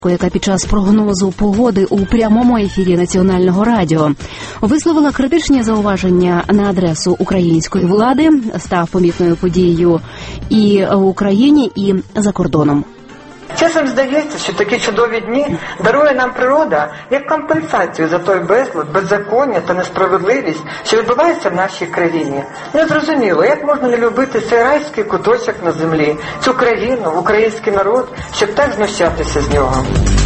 яка під час прогнозу погоди у прямому ефірі Національного радіо висловила критичні зауваження на адресу української влади, став помітною подією і в Україні, і за кордоном. Часом здається, що такі чудові дні дарує нам природа як компенсацію за той безлад, беззаконня та несправедливість, що відбувається в нашій країні. Незрозуміло, як можна не любити цей райський куточок на землі, цю країну, український народ, щоб так знущатися з нього.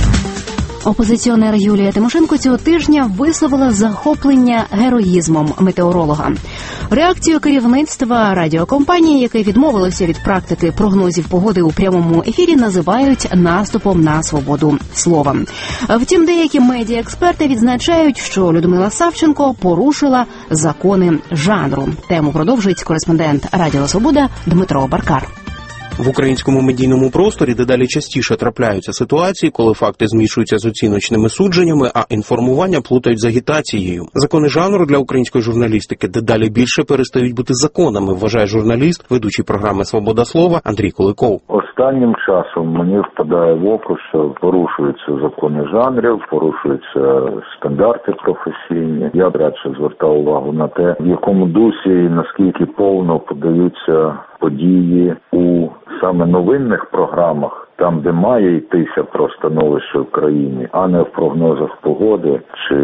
Опозиціонер Юлія Тимошенко цього тижня висловила захоплення героїзмом метеоролога. Реакцію керівництва радіокомпанії, яке відмовилося від практики прогнозів погоди у прямому ефірі, називають наступом на свободу слова. Втім, деякі медіаексперти відзначають, що Людмила Савченко порушила закони жанру. Тему продовжує кореспондент Радіо Свобода Дмитро Баркар. В українському медійному просторі дедалі частіше трапляються ситуації, коли факти змішуються з оціночними судженнями, а інформування плутають з агітацією. Закони жанру для української журналістики дедалі більше перестають бути законами, вважає журналіст, ведучий програми «Свобода слова» Андрій Куликов. Останнім часом мені впадає в око, що порушуються закони жанрів, порушуються стандарти професійні. Я б радше звертав увагу на те, в якому дусі і наскільки повно подаються події у саме новинних програмах, там, де має йтися про становище в країні, а не в прогнозах погоди чи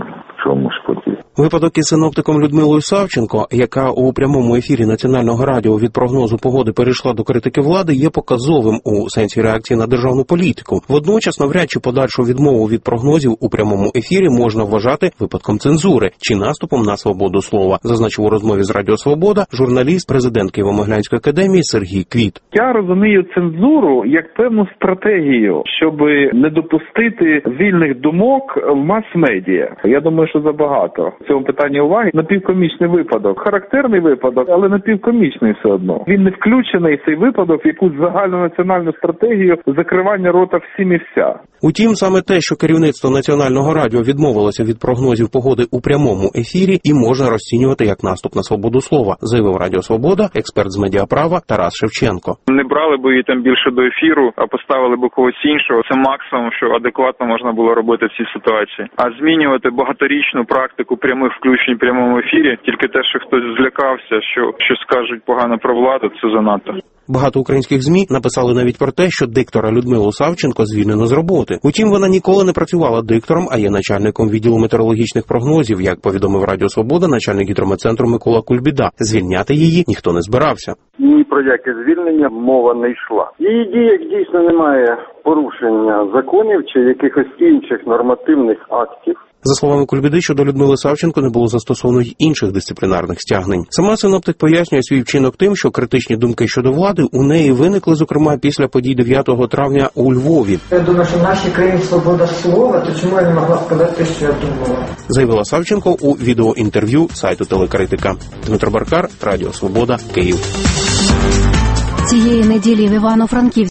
в чомусь подібному. Випадок із синоптиком Людмилою Савченко, яка у прямому ефірі Національного радіо від прогнозу погоди перейшла до критики влади, є показовим у сенсі реакції на державну політику. Водночас, навряд чи подальшу відмову від прогнозів у прямому ефірі можна вважати випадком цензури чи наступом на свободу слова, зазначив у розмові з Радіо Свобода журналіст, президент Києво-Могилянської академії Сергій Квіт. Я розумію цензуру як певну стратегію, щоб не допустити вільних думок в мас-медіа. Я думаю, що забагато в цьому питанні уваги. Напівкомічний випадок, характерний випадок, але напівкомічний все одно. Він не включений, цей випадок, в якусь загальнонаціональну стратегію закривання рота всім і вся. Утім, саме те, що керівництво Національного радіо відмовилося від прогнозів погоди у прямому ефірі, і можна розцінювати як наступ на свободу слова, заявив Радіо Свобода експерт з медіаправа Тарас Шевченко. Не брали б її там більше до ефіру, а поставили б когось іншого. Це максимум, що адекватно можна було робити в цій ситуації. А змінювати багаторічну практику прямих включень в прямому ефірі, тільки те, що хтось злякався, що скажуть погано про владу, це занадто. Багато українських ЗМІ написали навіть про те, що диктора Людмилу Савченко звільнено з роботи. Утім, вона ніколи не працювала диктором, а є начальником відділу метеорологічних прогнозів, як повідомив Радіо Свобода начальник гідрометцентру Микола Кульбіда. Звільняти її ніхто не збирався. Ні про яке звільнення мова не йшла. Її діях дійсно немає порушення законів чи якихось інших нормативних актів. За словами Кульбіди, щодо Людмили Савченко не було застосовано й інших дисциплінарних стягнень. Сама синоптик пояснює свій вчинок тим, що критичні думки щодо влади у неї виникли, зокрема, після подій 9 травня у Львові. Я думаю, що в нашій країні свобода слова, то чому я не могла сказати те, що я думала? Заявила Савченко у відеоінтерв'ю сайту Телекритика. Дмитро Баркар, Радіо Свобода, Київ. Цієї неділі в Івано-Франківську